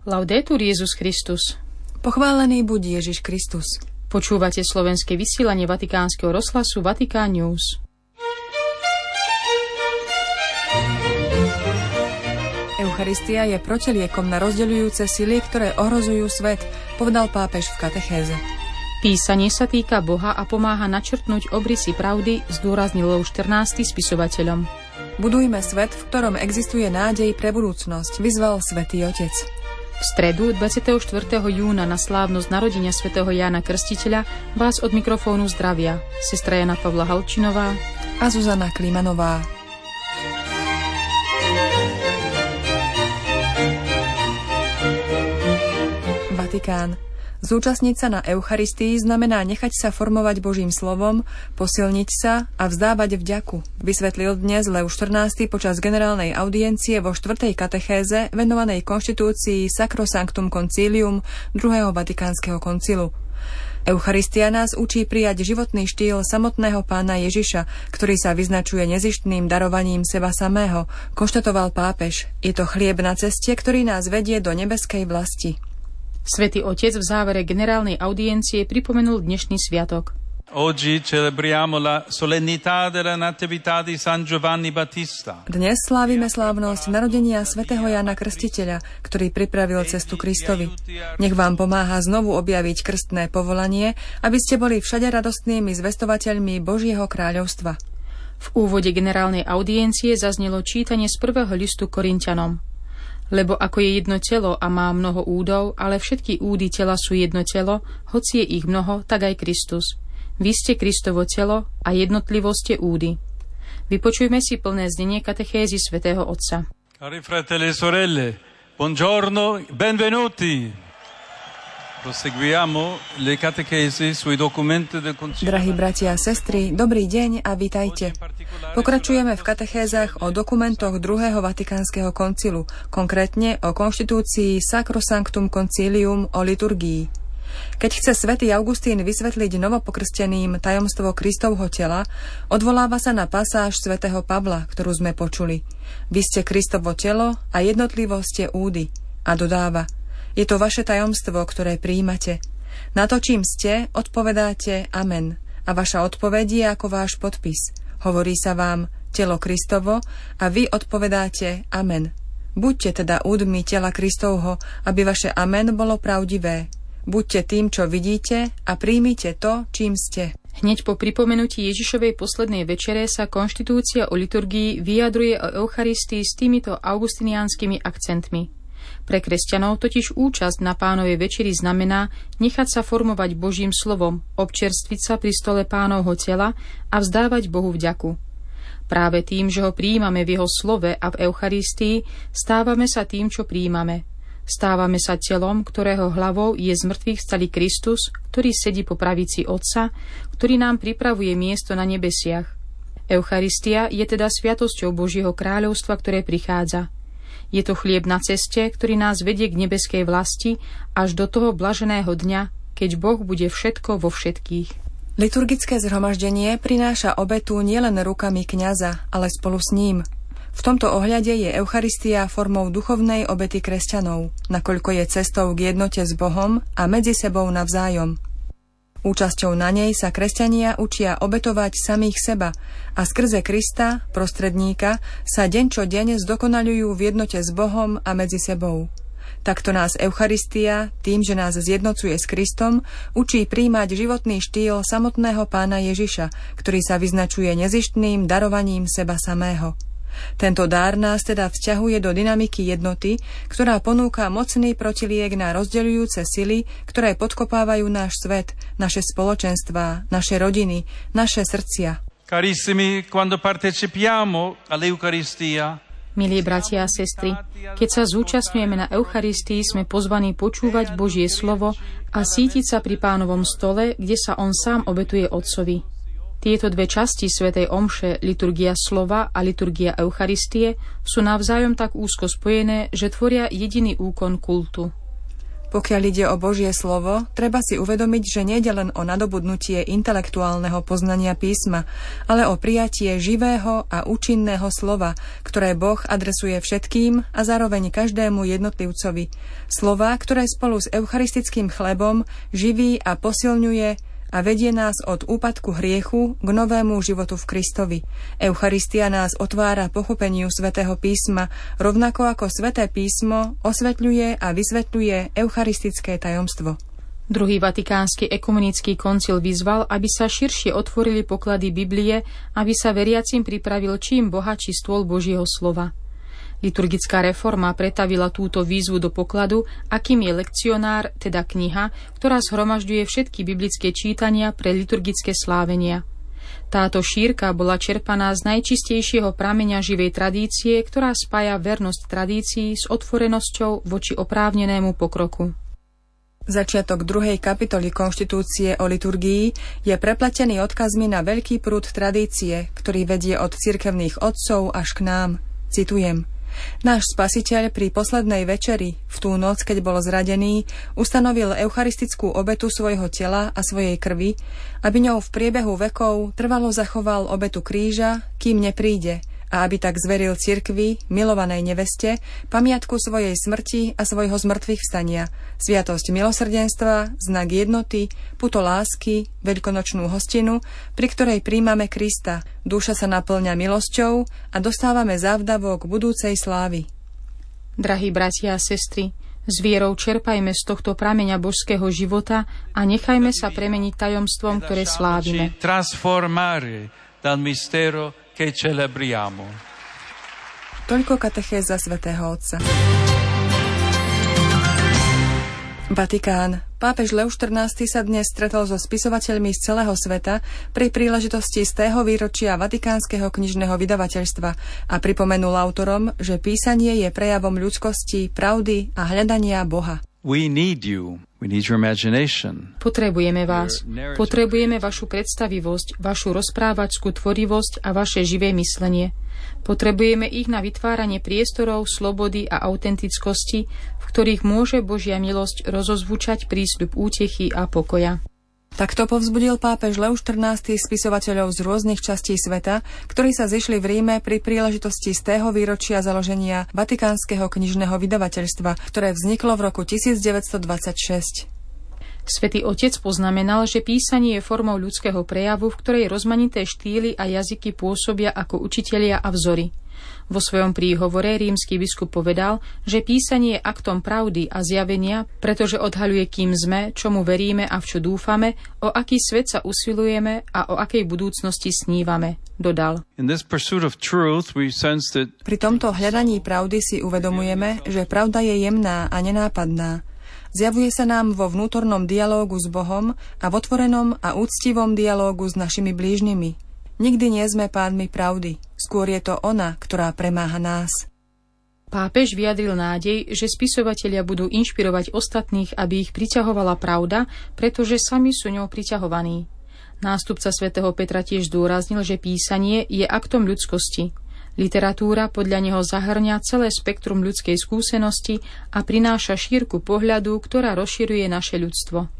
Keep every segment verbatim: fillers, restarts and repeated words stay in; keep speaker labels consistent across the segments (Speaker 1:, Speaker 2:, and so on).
Speaker 1: Laudetur Jesus Christus.
Speaker 2: Pochválený buď Ježiš Kristus.
Speaker 1: Počúvate slovenské vysielanie Vatikánskeho rozhlasu Vatikán News.
Speaker 2: Eucharistia je protiliekom na rozdeľujúce sily, ktoré ohrozujú svet, povedal pápež v katechéze.
Speaker 1: Písanie sa týka Boha a pomáha načrtnúť obrysy pravdy, zdôraznil Lev štrnásty spisovateľom.
Speaker 2: Budujme svet, v ktorom existuje nádej pre budúcnosť, vyzval Svätý Otec.
Speaker 1: V stredu dvadsiateho štvrtého júna na slávnosť narodenia svätého Jána Krstiteľa vás od mikrofónu zdravia sestra Jana Pavla Halčinová
Speaker 2: a Zuzana Klimanová. Vatikán. Zúčastniť sa na Eucharistii znamená nechať sa formovať Božím slovom, posilniť sa a vzdávať vďaku, vysvetlil dnes Lev štrnásty počas generálnej audiencie vo štvrtej katechéze venovanej konštitúcii Sacrosanctum Concilium druhého Vatikánskeho koncilu. Eucharistia nás učí prijať životný štýl samotného Pána Ježiša, ktorý sa vyznačuje nezištným darovaním seba samého, konštatoval pápež. Je to chlieb na ceste, ktorý nás vedie do nebeskej vlasti.
Speaker 1: Svätý Otec v závere generálnej audiencie pripomenul dnešný sviatok.
Speaker 3: Oggi celebriamo la solennità della natività di San Giovanni Battista.
Speaker 2: Dnes slávime slávnosť narodenia svätého Jána Krstiteľa, ktorý pripravil cestu Kristovi. Nech vám pomáha znovu objaviť krstné povolanie, aby ste boli všade radostnými zvestovateľmi Božieho kráľovstva.
Speaker 1: V úvode generálnej audiencie zaznelo čítanie z prvého listu Korinťanom. Lebo ako je jedno telo a má mnoho údov, ale všetky údy tela sú jedno telo, hoci je ich mnoho, tak aj Kristus. Vy ste Kristovo telo a jednotlivo ste údy. Vypočujme si plné znenie katechézy svätého Otca.
Speaker 3: Cari fratelli e sorelle, buongiorno, benvenuti. Proseguiamo le catechesi sui documenti del Concilio.
Speaker 2: Drahí bratia a sestry, dobrý deň a vitajte. Pokračujeme v katechézach o dokumentoch druhého Vatikánskeho koncilu, konkrétne o konštitúcii Sacrosanctum Concilium o liturgii. Keď chce svätý Augustín vysvetliť novopokrsteným tajomstvo Kristovho tela, odvoláva sa na pasáž svätého Pavla, ktorú sme počuli. Vy ste Kristovo telo a jednotlivo ste údy. A dodáva: je to vaše tajomstvo, ktoré prijímate. Na to, čím ste, odpovedáte amen. A vaša odpoveď je ako váš podpis. Hovorí sa vám telo Kristovo a vy odpovedáte amen. Buďte teda údmi tela Kristovho, aby vaše amen bolo pravdivé. Buďte tým, čo vidíte a príjmite to, čím ste.
Speaker 1: Hneď po pripomenutí Ježišovej poslednej večere sa konštitúcia o liturgii vyjadruje o Eucharistii s týmito augustiniánskymi akcentmi. Pre kresťanov totiž účasť na Pánovej večeri znamená nechať sa formovať Božím slovom, občerstviť sa pri stole Pánovho tela a vzdávať Bohu vďaku. Práve tým, že ho prijímame v jeho slove a v Eucharistii, stávame sa tým, čo prijímame. Stávame sa telom, ktorého hlavou je z mŕtvych vstalý Kristus, ktorý sedí po pravici Otca, ktorý nám pripravuje miesto na nebesiach. Eucharistia je teda sviatosťou Božieho kráľovstva, ktoré prichádza. Je to chlieb na ceste, ktorý nás vedie k nebeskej vlasti až do toho blaženého dňa, keď Boh bude všetko vo všetkých.
Speaker 2: Liturgické zhromaždenie prináša obetu nielen rukami kňaza, ale spolu s ním. V tomto ohľade je Eucharistia formou duchovnej obety kresťanov, nakoľko je cestou k jednote s Bohom a medzi sebou navzájom. Účasťou na nej sa kresťania učia obetovať samých seba a skrze Krista, prostredníka, sa deň čo deň zdokonaľujú v jednote s Bohom a medzi sebou. Takto nás Eucharistia, tým, že nás zjednocuje s Kristom, učí príjmať životný štýl samotného Pána Ježiša, ktorý sa vyznačuje nezištným darovaním seba samého. Tento dár nás teda vzťahuje do dynamiky jednoty, ktorá ponúka mocný protiliek na rozdeľujúce sily, ktoré podkopávajú náš svet, naše spoločenstvá, naše rodiny, naše srdcia.
Speaker 3: Carissimi, quando partecipiamo all'Eucaristia,
Speaker 1: milí bratia a sestry, keď sa zúčastňujeme na Eucharistii, sme pozvaní počúvať Božie slovo a sítiť sa pri Pánovom stole, kde sa on sám obetuje Otcovi. Tieto dve časti svätej omše, liturgia slova a liturgia Eucharistie, sú navzájom tak úzko spojené, že tvoria jediný úkon kultu.
Speaker 2: Pokiaľ ide o Božie slovo, treba si uvedomiť, že nejde len o nadobudnutie intelektuálneho poznania písma, ale o prijatie živého a účinného slova, ktoré Boh adresuje všetkým a zároveň každému jednotlivcovi. Slova, ktoré spolu s eucharistickým chlebom živí a posilňuje a vedie nás od úpadku hriechu k novému životu v Kristovi. Eucharistia nás otvára pochopeniu Svätého písma, rovnako ako Sväté písmo osvetľuje a vysvetľuje eucharistické tajomstvo.
Speaker 1: Druhý vatikánsky ekumenický koncil vyzval, aby sa širšie otvorili poklady Biblie, aby sa veriacim pripravil čím bohatší stôl Božieho slova. Liturgická reforma pretavila túto výzvu do pokladu, akým je lekcionár, teda kniha, ktorá zhromažďuje všetky biblické čítania pre liturgické slávenia. Táto šírka bola čerpaná z najčistejšieho prameňa živej tradície, ktorá spája vernosť tradícií s otvorenosťou voči oprávnenému pokroku.
Speaker 2: Začiatok druhej kapitoly konštitúcie o liturgii je prepletený odkazmi na veľký prúd tradície, ktorý vedie od cirkevných otcov až k nám. Citujem: Náš Spasiteľ pri poslednej večeri, v tú noc, keď bol zradený, ustanovil eucharistickú obetu svojho tela a svojej krvi, aby ňou v priebehu vekov trvalo zachoval obetu kríža, kým nepríde, a aby tak zveril cirkvi, milovanej neveste, pamiatku svojej smrti a svojho zmrtvých vstania, sviatosť milosrdenstva, znak jednoty, puto lásky, veľkonočnú hostinu, pri ktorej príjmame Krista, duša sa naplňa milosťou a dostávame závdavok budúcej slávy.
Speaker 1: Drahí bratia a sestry, s vierou čerpajme z tohto prameňa božského života a nechajme sa premeniť tajomstvom, ktoré slávime.
Speaker 3: Trasformare dal mistero che celebriamo.
Speaker 2: Toľko katechéza svätého Otca. Vatikán. Pápež Lev štrnásty sa dnes stretol so spisovateľmi z celého sveta pri príležitosti stého výročia Vatikánskeho knižného vydavateľstva a pripomenul autorom, že písanie je prejavom ľudskosti, pravdy a hľadania Boha.
Speaker 3: We need you. We need your imagination.
Speaker 1: Potrebujeme vás. Potrebujeme vašu predstavivosť, vašu rozprávačskú tvorivosť a vaše živé myslenie. Potrebujeme ich na vytváranie priestorov, slobody a autentickosti, v ktorých môže Božia milosť rozozvučať prísľub útechy a pokoja.
Speaker 2: Takto povzbudil pápež Lev štrnásty spisovateľov z rôznych častí sveta, ktorí sa zišli v Ríme pri príležitosti stého výročia založenia Vatikánskeho knižného vydavateľstva, ktoré vzniklo v roku devätnásťstodvadsaťšesť. Svätý Otec poznamenal, že písanie je formou ľudského prejavu, v ktorej rozmanité štýly a jazyky pôsobia ako učitelia a vzory. Vo svojom príhovore rímsky biskup povedal, že písanie je aktom pravdy a zjavenia, pretože odhaľuje, kým sme, čomu veríme a v čo dúfame, o aký svet sa usilujeme a o akej budúcnosti snívame, dodal. Pri tomto hľadaní pravdy si uvedomujeme, že pravda je jemná a nenápadná. Zjavuje sa nám vo vnútornom dialógu s Bohom a v otvorenom a úctivom dialógu s našimi blížnymi. Nikdy nie sme pánmi pravdy, skôr je to ona, ktorá premáha nás. Pápež vyjadril nádej, že spisovatelia budú inšpirovať ostatných, aby ich priťahovala pravda, pretože sami sú ňou priťahovaní. Nástupca svätého Petra tiež zdôraznil, že písanie je aktom ľudskosti. Literatúra podľa neho zahŕňa celé spektrum ľudskej skúsenosti a prináša šírku pohľadu, ktorá rozširuje naše ľudstvo.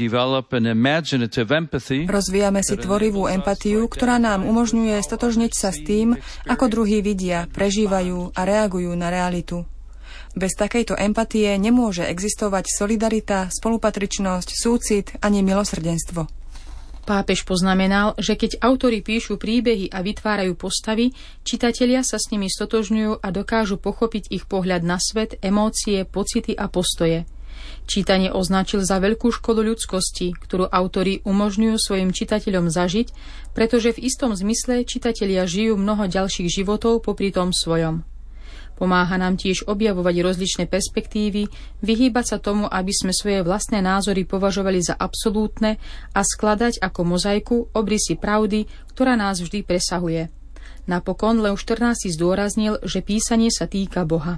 Speaker 2: Rozvíjame si tvorivú empatiu, ktorá nám umožňuje stotožniť sa s tým, ako druhí vidia, prežívajú a reagujú na realitu. Bez takejto empatie nemôže existovať solidarita, spolupatričnosť, súcit ani milosrdenstvo. Pápež poznamenal, že keď autori píšu príbehy a vytvárajú postavy, čitatelia sa s nimi stotožňujú a dokážu pochopiť ich pohľad na svet, emócie, pocity a postoje. Čítanie označil za veľkú školu ľudskosti, ktorú autori umožňujú svojim čitateľom zažiť, pretože v istom zmysle čitatelia žijú mnoho ďalších životov popri tom svojom. Pomáha nám tiež objavovať rozličné perspektívy, vyhýbať sa tomu, aby sme svoje vlastné názory považovali za absolútne a skladať ako mozaiku obrysy pravdy, ktorá nás vždy presahuje. Napokon Lev štrnásty zdôraznil, že písanie sa týka Boha.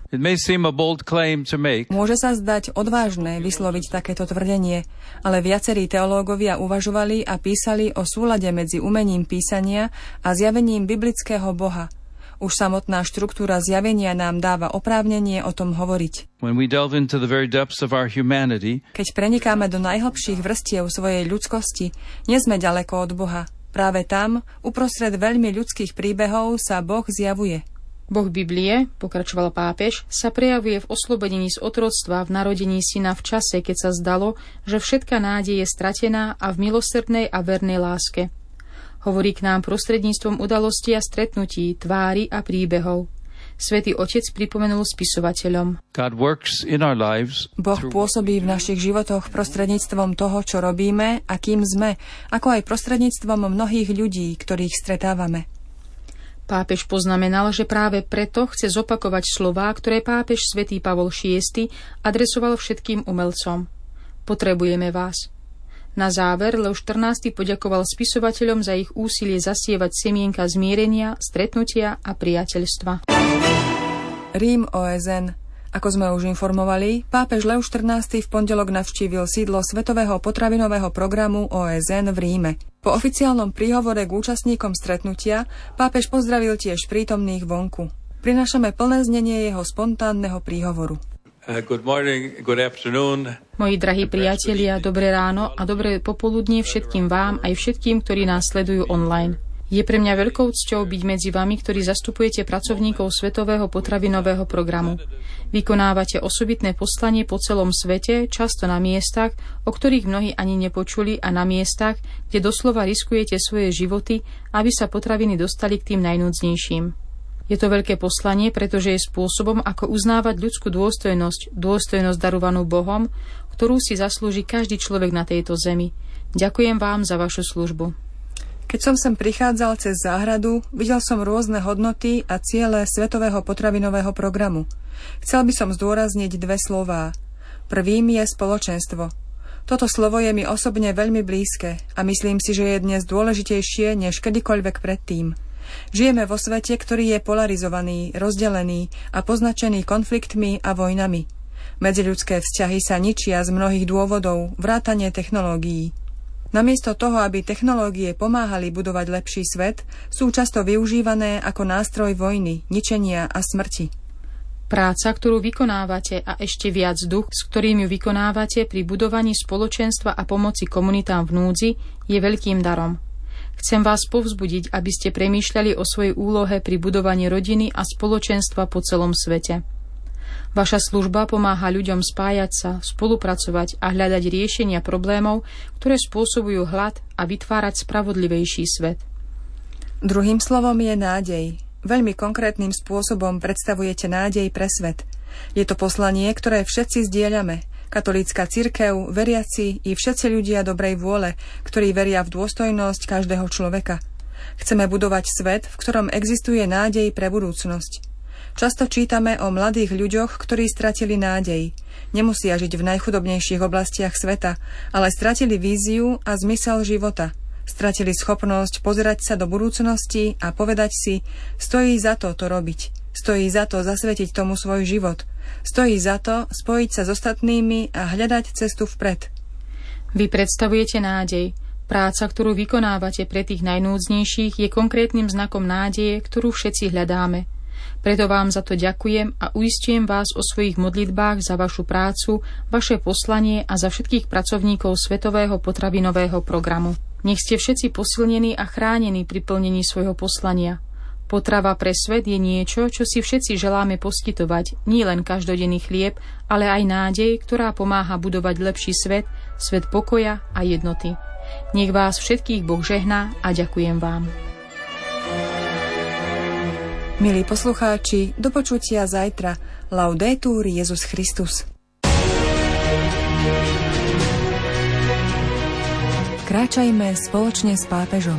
Speaker 2: Môže sa zdať odvážne vysloviť takéto tvrdenie, ale viacerí teológovia uvažovali a písali o súlade medzi umením písania a zjavením biblického Boha, Už samotná štruktúra zjavenia nám dáva oprávnenie o tom hovoriť.
Speaker 3: When we delve into the very depths of our humanity,
Speaker 2: Keď prenikáme do najhlbších vrstiev svojej ľudskosti, nie sme ďaleko od Boha. Práve tam, uprostred veľmi ľudských príbehov, sa Boh zjavuje.
Speaker 1: Boh Biblie, pokračoval pápež, sa prejavuje v oslobodení z otroctva, v narodení syna v čase, keď sa zdalo, že všetká nádej je stratená, a v milosrdnej a vernej láske. Hovorí k nám prostredníctvom udalostí a stretnutí, tvári a príbehov. Svätý Otec pripomenul spisovateľom.
Speaker 3: God works in our lives.
Speaker 2: Boh pôsobí v našich životoch prostredníctvom toho, čo robíme a kým sme, ako aj prostredníctvom mnohých ľudí, ktorých stretávame.
Speaker 1: Pápež poznamenal, že práve preto chce zopakovať slová, ktoré pápež svätý Pavol šiesty adresoval všetkým umelcom. Potrebujeme vás. Na záver Leo štrnásty poďakoval spisovateľom za ich úsilie zasievať semienka zmierenia, stretnutia a priateľstva.
Speaker 2: Rím ó es en. Ako sme už informovali, pápež Leo štrnásty v pondelok navštívil sídlo Svetového potravinového programu ó es en v Ríme. Po oficiálnom príhovore k účastníkom stretnutia pápež pozdravil tiež prítomných vonku. Prinášame plné znenie jeho spontánneho príhovoru.
Speaker 4: Uh, good morning, good afternoon.
Speaker 1: Moji drahí priatelia, dobré ráno a dobré popoludnie všetkým vám, aj všetkým, ktorí nás sledujú online. Je pre mňa veľkou cťou byť medzi vami, ktorí zastupujete pracovníkov Svetového potravinového programu. Vykonávate osobitné poslanie po celom svete, často na miestach, o ktorých mnohí ani nepočuli, a na miestach, kde doslova riskujete svoje životy, aby sa potraviny dostali k tým najnúdznejším. Je to veľké poslanie, pretože je spôsobom, ako uznávať ľudskú dôstojnosť, dôstojnosť darovanú Bohom, ktorú si zaslúži každý človek na tejto zemi. Ďakujem vám za vašu službu.
Speaker 2: Keď som sem prichádzal cez záhradu, videl som rôzne hodnoty a ciele Svetového potravinového programu. Chcel by som zdôrazniť dve slová. Prvým je spoločenstvo. Toto slovo je mi osobne veľmi blízke a myslím si, že je dnes dôležitejšie než kedykoľvek predtým. Žijeme vo svete, ktorý je polarizovaný, rozdelený a poznačený konfliktmi a vojnami. Medziľudské vzťahy sa ničia z mnohých dôvodov, vrátane technológií. Namiesto toho, aby technológie pomáhali budovať lepší svet, sú často využívané ako nástroj vojny, ničenia a smrti.
Speaker 1: Práca, ktorú vykonávate, a ešte viac duch, s ktorým ju vykonávate pri budovaní spoločenstva a pomoci komunitám v núdzi, je veľkým darom. Chcem vás povzbudiť, aby ste premýšľali o svojej úlohe pri budovaní rodiny a spoločenstva po celom svete. Vaša služba pomáha ľuďom spájať sa, spolupracovať a hľadať riešenia problémov, ktoré spôsobujú hlad, a vytvárať spravodlivejší svet.
Speaker 2: Druhým slovom je nádej. Veľmi konkrétnym spôsobom predstavujete nádej pre svet. Je to poslanie, ktoré všetci zdieľame. Katolícka cirkev, veriaci i všetci ľudia dobrej vôle, ktorí veria v dôstojnosť každého človeka. Chceme budovať svet, v ktorom existuje nádej pre budúcnosť. Často čítame o mladých ľuďoch, ktorí stratili nádej. Nemusia žiť v najchudobnejších oblastiach sveta, ale stratili víziu a zmysel života. Stratili schopnosť pozerať sa do budúcnosti a povedať si, stojí za to to robiť. Stojí za to zasvetiť tomu svoj život. Stojí za to spojiť sa s ostatnými a hľadať cestu vpred.
Speaker 1: Vy predstavujete nádej. Práca, ktorú vykonávate pre tých najnúdznejších, je konkrétnym znakom nádeje, ktorú všetci hľadáme. Preto vám za to ďakujem a uisťujem vás o svojich modlitbách za vašu prácu, vaše poslanie a za všetkých pracovníkov Svetového potravinového programu. Nech ste všetci posilnení a chránení pri plnení svojho poslania. Potrava pre svet je niečo, čo si všetci želáme poskytovať, nie len každodenný chlieb, ale aj nádej, ktorá pomáha budovať lepší svet, svet pokoja a jednoty. Nech vás všetkých Boh žehná a ďakujem vám.
Speaker 2: Milí poslucháči, do počutia zajtra. Laudetur Jesus Christus. Kráčajme spoločne s pápežom.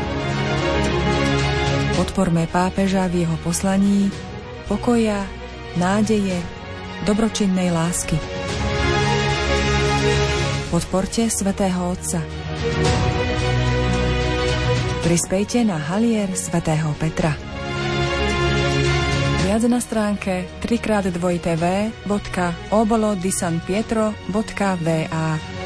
Speaker 2: Podporme pápeža v jeho poslaní pokoja, nádeje, dobročinnej lásky. Podporte svätého Otca. Prispejte na halier svätého Petra. Viac na stránke tri krát dvojité vé bodka obolo di san pietro bodka vé á.